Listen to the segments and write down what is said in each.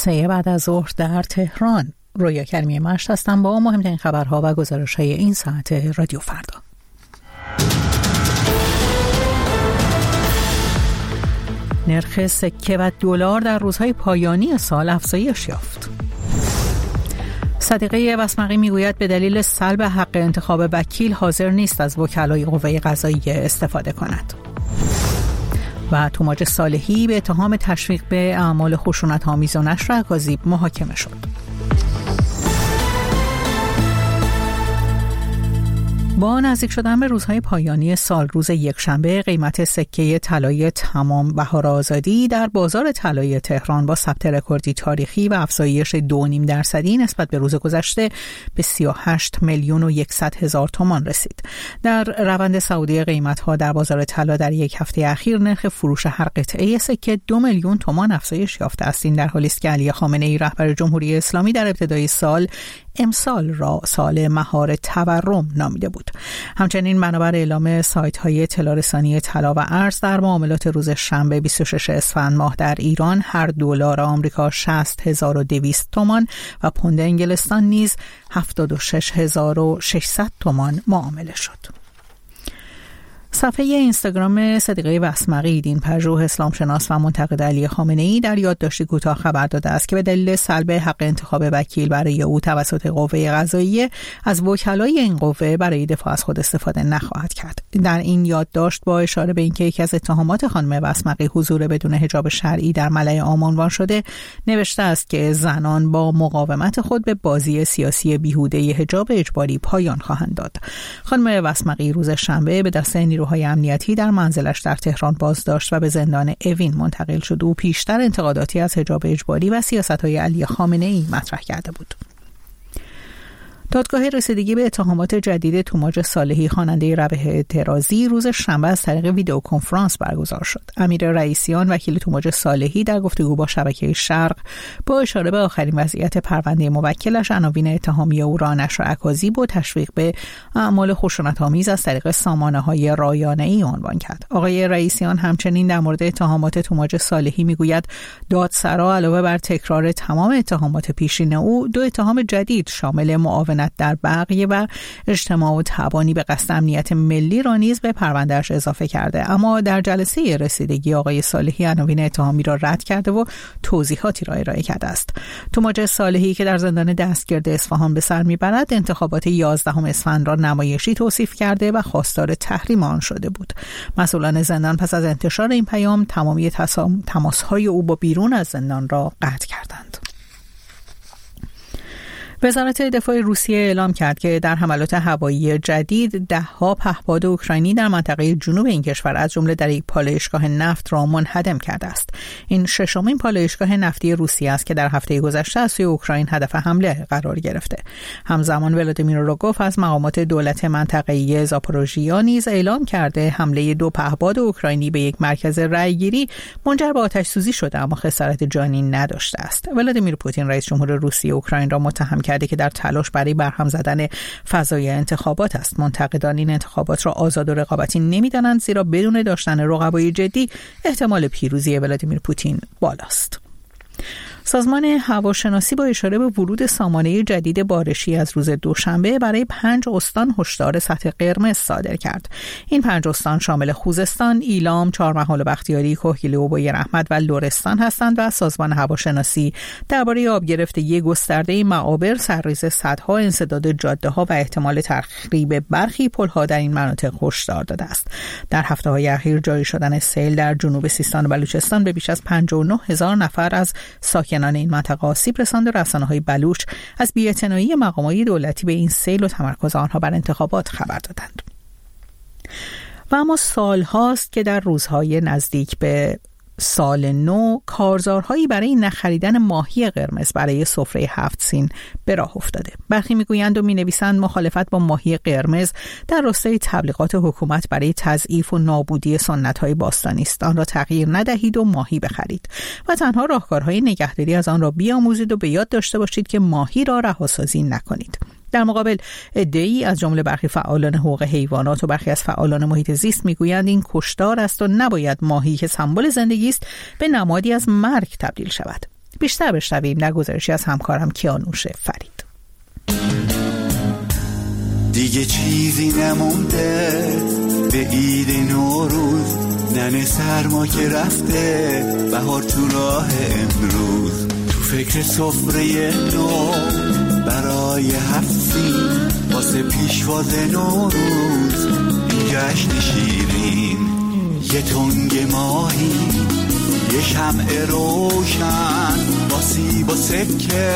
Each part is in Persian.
3 بعد از ظهر در تهران. رویا کریمی مشت هستم با مهمترین خبرها و گزارش‌های این ساعت رادیو فردا. نرخ سکه و دلار در روزهای پایانی سال افزایش یافت. صدیقه وسمقی میگوید به دلیل سلب حق انتخاب وکیل حاضر نیست از وکلای قوه قضاییه استفاده کند. و توماج صالحی به اتهام تشویق به اعمال خشونت‌آمیز و نشر اکاذیب محاکمه شد. با نزدیک شدن به روزهای پایانی سال، روز یکشنبه قیمت سکه طلای تمام بهار آزادی در بازار طلای تهران با ثبت رکوردی تاریخی و افزایش 2.5% نسبت به روز گذشته به 38,100,000 تومان رسید. در روند صعودی قیمت‌ها در بازار طلا در یک هفته اخیر نرخ فروش هر قطعه سکه 2 میلیون تومان افزایش یافته است. این در حالی است که علی خامنه‌ای رهبر جمهوری اسلامی در ابتدای سال امسال را سال مهار تورم نامیده بود. همچنین بنابر اعلام سایت‌های اطلاع‌رسانی طلا و ارز در معاملات روز شنبه 26 اسفند ماه در ایران هر دلار آمریکا 60,200 تومان و پوند انگلستان نیز 76,600 تومان معامله شد. صفحه اینستاگرام صدیقه وسمقی، دین‌پژوه اسلامشناس و منتقد علی خامنه‌ای در یادداشتی کوتاه خبر داده است که به دلیل سلب حق انتخاب وکیل برای او توسط قوه قضاییه از وکلای این قوه برای دفاع از خود استفاده نخواهد کرد. در این یادداشت با اشاره به اینکه یکی از اتهامات خانم وسمقی حضور بدون حجاب شرعی در ملأ عام عنوان شده، نوشته است که زنان با مقاومت خود به بازی سیاسی بیهوده حجاب اجباری پایان خواهند داد. خانم وسمقی روز شنبه به دست نیروهای امنیتی در منزلش در تهران بازداشت و به زندان اوین منتقل شد. او پیشتر انتقاداتی از حجاب اجباری و سیاست‌های علی خامنه‌ای مطرح کرده بود. دادگاه رسیدگی به اتهامات جدید توماج صالحی، خواننده ربح اعتراضی، روز شنبه از طریق ویدیو کنفرانس برگزار شد. امیر رئیسیان، وکیل توماج صالحی، در گفتگو با شبکه شرق با اشاره به آخرین وضعیت پرونده موکلش عناوین اتهامی او را نشر اکاذیب و تشویق به اعمال خشونت‌آمیز از طریق سامانه‌های رایانه‌ای عنوان کرد. آقای رئیسیان همچنین در مورد اتهامات توماج صالحی میگوید دادسرا علاوه بر تکرار تمام اتهامات پیشین او، 2 اتهام جدید شامل معاونت در بقیه و اجتماع و تبانی به قصد امنیت ملی را نیز به پروندهش اضافه کرده. اما در جلسه رسیدگی آقای صالحی عناوین اتهامی را رد کرده و توضیحاتی را ارائه کرده است. توماج صالحی که در زندان دستگرد اصفهان به سر میبرد، انتخابات 11 اسفند را نمایشی توصیف کرده و خواستار تحریم آن شده بود. مسئولان زندان پس از انتشار این پیام تمامی تماس‌های او با بیرون از زندان را قطع کردند. وزارت دفاع روسیه اعلام کرد که در حملات هوایی جدید 10 پهپاد اوکراینی در منطقه جنوب این کشور از جمله در یک پالایشگاه نفت را منهدم کرده است. این 6مین پالایشگاه نفتی روسیه است که در هفته گذشته از سوی اوکراین هدف حمله قرار گرفته. همزمان ولادیمیر روگوف از مقامات دولت منطقه‌ای زاپوروژیا نیز اعلام کرده حمله 2 پهپاد اوکراینی به یک مرکز رأیگیری منجر به آتش‌سوزی شده اما خسارت جانی نداشته است. ولادیمیر پوتین رئیس جمهور روسیه اوکراین را متهم کرده که در تلاش برای برهم زدن فضای انتخابات است. منتقدان این انتخابات را آزاد و رقابتی نمی‌دانند، زیرا بدون داشتن رقبای جدی احتمال پیروزی ولادیمیر پوتین بالاست. سازمان هواشناسی با اشاره به ورود سامانه جدید بارشی از روز دوشنبه برای 5 استان هشدار سطح قرمز صادر کرد. این 5 استان شامل خوزستان، ایلام، چهارمحال و بختیاری، کهگیلو و بوی رحمت و لرستان هستند و سازمان هواشناسی درباره آب گرفتگی گسترده معابر، سرریز سدها، انسداد جاده‌ها و احتمال تخریب برخی پل‌ها در این مناطق هشدار داده است. در هفته‌های اخیر جاری شدن سیل در جنوب سیستان و بلوچستان به بیش از 59,000 نفر از ساکنان این منطقه آسیب رساند و رسانه‌های بلوچ از بی‌اعتنایی مقامات دولتی به این سیل و تمرکز آنها بر انتخابات خبر دادند. و اما سال هاست که در روزهای نزدیک به سال نو کارزارهایی برای نخریدن ماهی قرمز برای سفره 7 سین به راه افتاده. برخی میگویند و مینویسند مخالفت با ماهی قرمز در راستای تبلیغات حکومت برای تضعیف و نابودی سنت‌های باستانی است. آن را تغییر ندهید و ماهی بخرید و تنها راهکارهای نگهداری از آن را بیاموزید و به یاد داشته باشید که ماهی را رهاسازی نکنید. در مقابل عده‌ای از جمله برخی فعالان حقوق حیوانات و برخی از فعالان محیط زیست میگویند این کشتار است و نباید ماهی که سمبل زندگی است به نمادی از مرگ تبدیل شود. بیشتر بشنویم در گزارشی از همکارم کیانوش فرید. دیگه چیزی نمونده به عید نوروز، ننه سرما که رفته، بهار تو راه امروز، تو فکر سفره نو برای هفت‌سین، واسه پیشواز نوروز این جشن شیرین. یه تنگ ماهی، یه شمع روشن، با سیب و سکه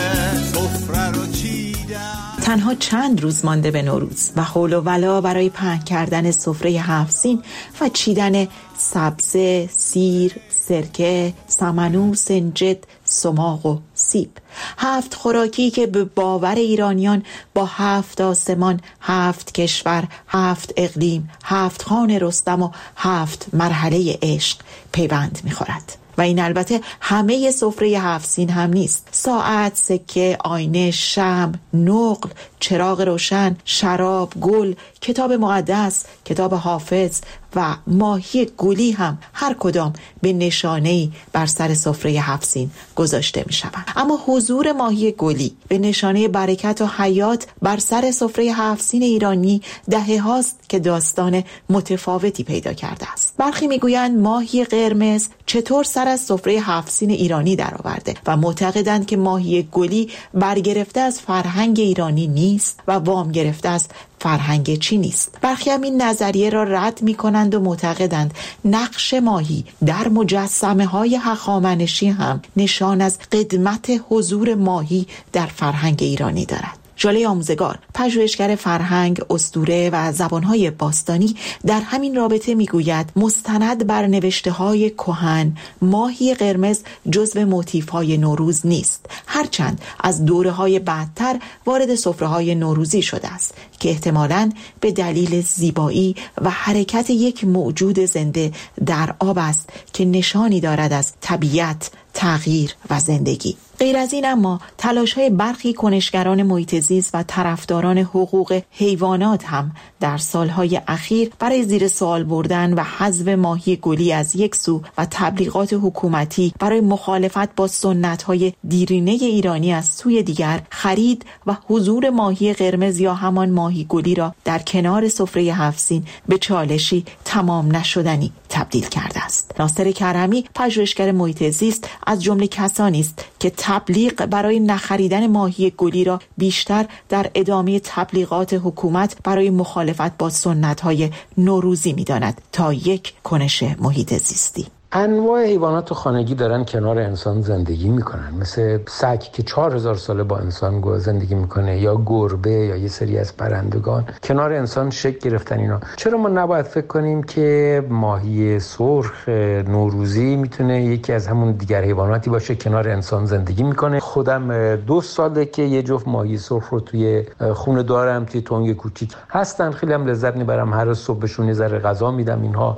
سفره رو چیدن. تنها چند روز مانده به نوروز و حول و ولا برای پهن کردن سفره هفت‌سین و چیدن سبزه، سیر، سرکه، سمنو، سنجد، سماق و سیب. 7 خوراکی که به باور ایرانیان با 7 آسمان، 7 کشور، 7 اقلیم، 7 خان رستم و 7 مرحله عشق پیوند می‌خورد. و این البته همه سفره هفت‌سین هم نیست. ساعت، سکه، آینه، شمع، نقل، چراغ روشن، شراب، گل، کتاب مقدس، کتاب حافظ و ماهی گلی هم هر کدام به نشانه‌ای بر سر سفره هفت‌سین گذاشته می شوند. اما حضور ماهی گلی به نشانه برکت و حیات بر سر سفره هفت‌سین ایرانی دهه هاست که داستان متفاوتی پیدا کرده است. برخی میگویند ماهی قرمز چطور سر از سفره هفت‌سین ایرانی درآورده و معتقدند که ماهی گلی برگرفته از فرهنگ ایرانی نیست و وام گرفته از فرهنگ چینی است. برخی هم این نظریه را رد می‌کنند و معتقدند نقش ماهی در مجسمه‌های هخامنشی هم نشان از قدمت حضور ماهی در فرهنگ ایرانی دارد. ژاله آموزگار، پژوهشگر فرهنگ، اسطوره و زبان‌های باستانی در همین رابطه میگوید مستند بر نوشته‌های کهن ماهی قرمز جزو موتیف‌های نوروز نیست، هرچند از دوره‌های بعدتر وارد سفره‌های نوروزی شده است که احتمالاً به دلیل زیبایی و حرکت یک موجود زنده در آب است که نشانی دارد از طبیعت، تغییر و زندگی. غیر از این اما تلاش‌های برخی کنشگران محیط زیست و طرفداران حقوق حیوانات هم در سالهای اخیر برای زیر سوال بردن و حذف ماهی گلی از یک سو و تبلیغات حکومتی برای مخالفت با سنت‌های دیرینه ایرانی از سوی دیگر خرید و حضور ماهی قرمز یا همان ماهی گلی را در کنار سفره هفت‌سین به چالشی تمام نشدنی تبدیل کرده است. ناصر کرمی، پژوهشگر محیط زیست، از جمله کسانی است که تبلیغ برای نخریدن ماهی گلی را بیشتر در ادامه تبلیغات حکومت برای مخالفت با سنت‌های نوروزی می‌داند تا یک کنش محیط زیستی. انواع حیوانات خانگی دارن کنار انسان زندگی میکنن، مثل سگ که 4000 ساله با انسان زندگی میکنه، یا گربه یا یه سری از پرندگان کنار انسان شکل گرفتن. اینا چرا ما نباید فکر کنیم که ماهی سرخ نوروزی میتونه یکی از همون دیگر حیواناتی باشه کنار انسان زندگی میکنه؟ خودم 2 ساله که یه جفت ماهی سرخ رو توی خونه دارم، توی تنگ کوچیک هستن، خیلی هم لذت میبرم، هر صبح بهشون یه ذره غذا میدم اینها.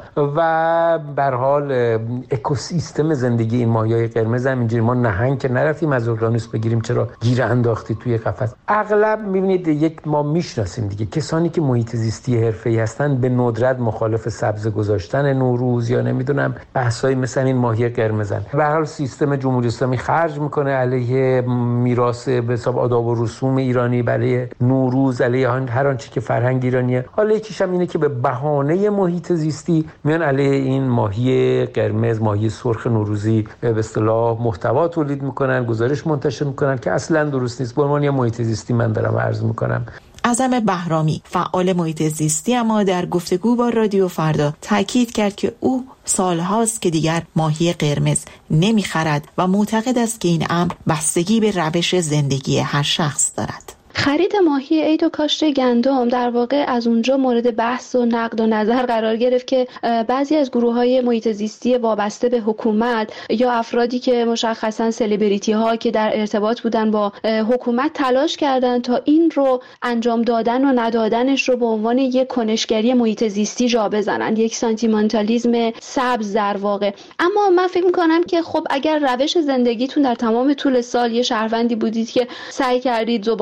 و به هر حال اکوسیستم زندگی این ماهیای قرمز هم اینجوری، ما نهنگ که نرفتیم از اقیانوس بگیریم چرا گیر انداختی توی قفس. اغلب میبینید ما میشناسیم دیگه کسانی که محیط زیستی حرفه‌ای هستن به ندرت مخالف سبز گذاشتن نوروز یا نمیدونم بحثای مثلا این ماهی قرمزن. به هر حال سیستم جمهوری اسلامی خرج میکنه علیه میراث به حساب آداب و رسوم ایرانی، علیه نوروز، علیه هر آنچه که فرهنگ ایرانیه. حالا یکیش هم اینه که به بهانه محیط زیستی میان علیه این ماهی قرمز، ماهی سرخ نوروزی به اصطلاح محتوا تولید میکنن، گزارش منتشر میکنن که اصلا درست نیست. به عنوان یه محیط زیستی من دارم عرض میکنم. اعظم بهرامی، فعال محیط زیستی، اما در گفتگو با رادیو فردا تاکید کرد که او سالهاست که دیگر ماهی قرمز نمیخرد و معتقد است که این امر بستگی به روش زندگی هر شخص دارد. خرید ماهی عید و کاشت گندم در واقع از اونجا مورد بحث و نقد و نظر قرار گرفت که بعضی از گروه‌های محیط زیستی وابسته به حکومت یا افرادی که مشخصاً سلبریتی ها که در ارتباط بودن با حکومت تلاش کردند تا این رو انجام دادن و ندادنش رو به عنوان یک کنشگری محیط زیستی جا بزنند، یک سانتیمانتالیسم سبز در واقع. اما من فکر می‌کنم که خب اگر روش زندگیتون در تمام طول سال یه شهروندی بودید که سعی کردید زباله کم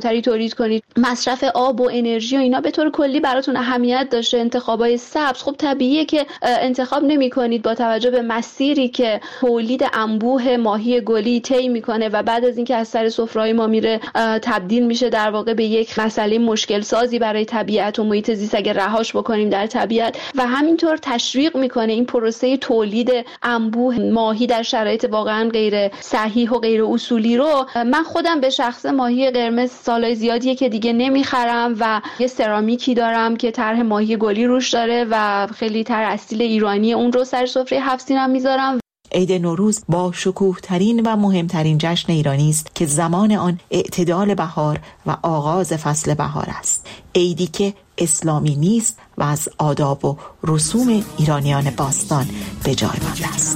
کمتری تولید کنید، مصرف آب و انرژی و اینا به طور کلی براتون اهمیت داشته، انتخابای سبز، خب طبیعیه که انتخاب نمی‌کنید با توجه به مسیری که تولید انبوه ماهی گلی طی می‌کنه و بعد از اینکه از سر سفره‌های ما میره تبدیل میشه در واقع به یک مسئله مشکل سازی برای طبیعت و محیط زیست اگه رهاش بکنیم در طبیعت، و همینطور تشویق می‌کنه این پروسه تولید انبوه ماهی در شرایط واقعا غیر صحیح و غیر اصولی رو. من خودم به شخص ماهی قرمز سالای زیادیه که دیگه نمیخرم و یه سرامیکی دارم که طرح ماهی گلی روش داره و خیلی طرح اصیل ایرانی اون رو سر سفره هفت سینم میذارم. عید نوروز با شکوه ترین و مهمترین جشن ایرانی است که زمان آن اعتدال بهار و آغاز فصل بهار است. عیدی که اسلامی نیست و از آداب و رسوم ایرانیان باستان به جای مانده است.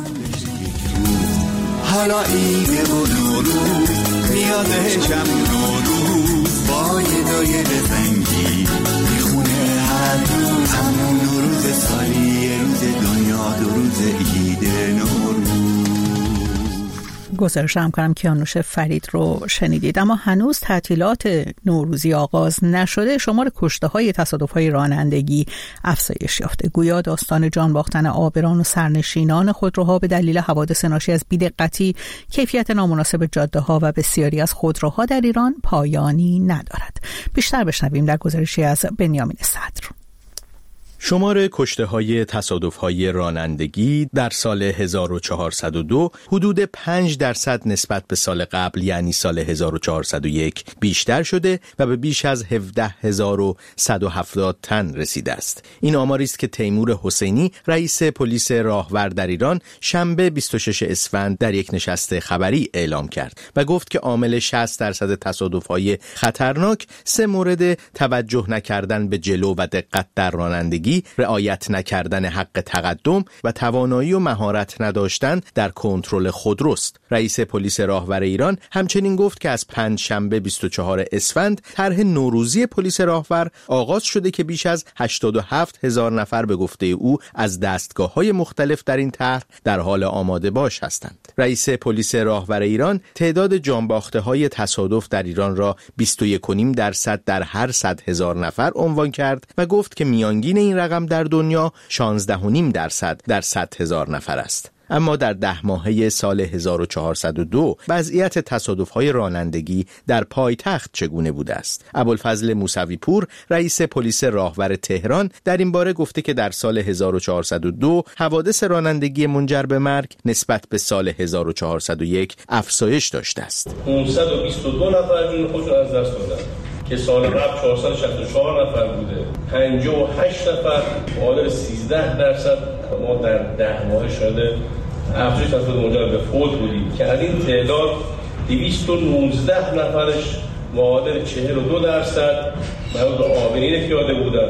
حالا عید و نوروز میاد شب نوروز با یه دایره زنگی میخونه هر روز همون نوروز سالی، یه روز دنیا، دو روز عید نوروز. گزارش همکارم کیانوش فرید رو شنیدید. اما هنوز تعطیلات نوروزی آغاز نشده، شمار کشته‌های تصادف‌های رانندگی افزایش یافته. گویا داستان جان باختن عابران و سرنشینان خودروها به دلیل حوادث ناشی از بی‌دقتی، کیفیت نامناسب جاده‌ها و بسیاری از خودروها در ایران پایانی ندارد. بیشتر بشنویم در گزارشی از بنیامین صدر. شمار کشته‌های تصادف‌های رانندگی در سال 1402 حدود 5% نسبت به سال قبل یعنی سال 1401 بیشتر شده و به بیش از 17170 تن رسیده است. این آماری است که تیمور حسینی رئیس پلیس راهور در ایران شنبه 26 اسفند در یک نشست خبری اعلام کرد و گفت که عامل 60% تصادف‌های خطرناک 3 مورد توجه نکردن به جلو و دقت در رانندگی، رعایت نکردن حق تقدم و توانایی و مهارت نداشتن در کنترل خودروست. رئیس پلیس راهور ایران همچنین گفت که از پنجشنبه 24 اسفند طرح نوروزی پلیس راهور آغاز شده که بیش از 87,000 نفر به گفته او از دستگاه‌های مختلف در این طرح در حال آماده باش هستند. رئیس پلیس راهور ایران تعداد جانباخته‌های تصادف در ایران را 21.5% در هر 100,000 نفر عنوان کرد و گفت که میانگین این رقم در دنیا 16.5% در 100,000 نفر است. اما در 10 ماهه سال 1402 وضعیت تصادف‌های رانندگی در پایتخت چگونه بوده است؟ ابوالفضل موسوی پور رئیس پلیس راهور تهران در این باره گفته که در سال 1402 حوادث رانندگی منجر به مرگ نسبت به سال 1401 افزایش داشته است. 522 نفر جون خودشون از دست دادن که سال قبل 464 نفر بوده. 58 نفر معادل 13%. ما در 10 ماه شده افزایش تصادف منجر به فوت بودیم که از این تعداد 219 نفرش معادل 42% مربوط به عابرین پیاده بودن.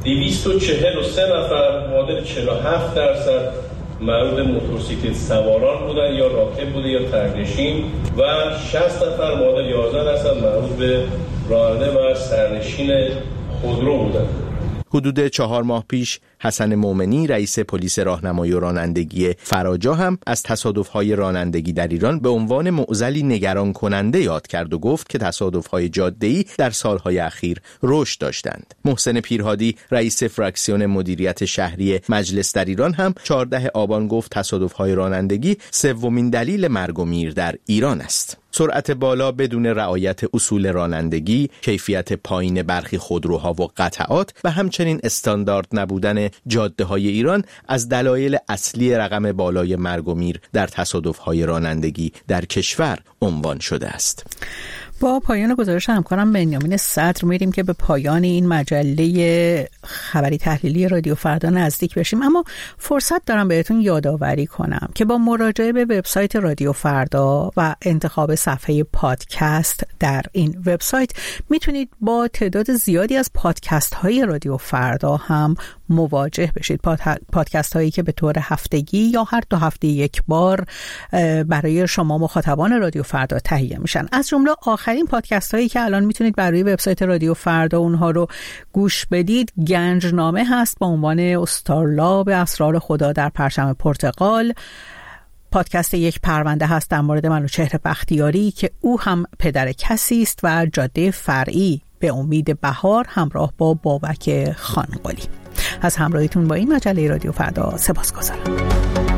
243 نفر معادل 47% مربوط به موتورسیکلت سواران بودن یا راکب بوده یا ترنشین و 60 نفر معادل 11% مربوط به راننده و سرنشین خودرو بودن. حدود 4 ماه پیش حسن مومنی رئیس پلیس راهنمایی و رانندگی فراجا هم از تصادف‌های رانندگی در ایران به عنوان معضلی نگران کننده یاد کرد و گفت که تصادف‌های جاده‌ای در سال‌های اخیر رشد داشتند. محسن پیرهادی رئیس فراکسیون مدیریت شهری مجلس در ایران هم 14 آبان گفت تصادف‌های رانندگی سومین دلیل مرگ و میر در ایران است. سرعت بالا بدون رعایت اصول رانندگی، کیفیت پایین برخی خودروها و قطعات و همچنین استاندارد نبودن جاده‌های ایران از دلایل اصلی رقم بالای مرگ و میر در تصادف‌های رانندگی در کشور عنوان شده است. با پایان گزارش همکارم بنیامین صدر میریم که به پایان این مجله خبری تحلیلی رادیو فردا نزدیک بشیم، اما فرصت دارم بهتون یادآوری کنم که با مراجعه به وبسایت رادیو فردا و انتخاب صفحه پادکست در این وبسایت میتونید با تعداد زیادی از پادکست های رادیو فردا هم مواجه بشید. پادکست هایی که به طور هفتگی یا هر 2 هفته یک بار برای شما مخاطبان رادیو فردا تهیه میشن. از جمله آخرین پادکست هایی که الان میتونید برای وبسایت رادیو فردا اونها رو گوش بدید، گنجنامه هست با عنوان استارلاب اسرار خدا در پرچم پرتغال، پادکست یک پرونده هست در مورد منوچهر بختیاری که او هم پدر کسی است و جاده فرعی به امید بهار همراه با بابک خانقلی. از همراهیتون با این مجله رادیو فردا سپاسگزارم.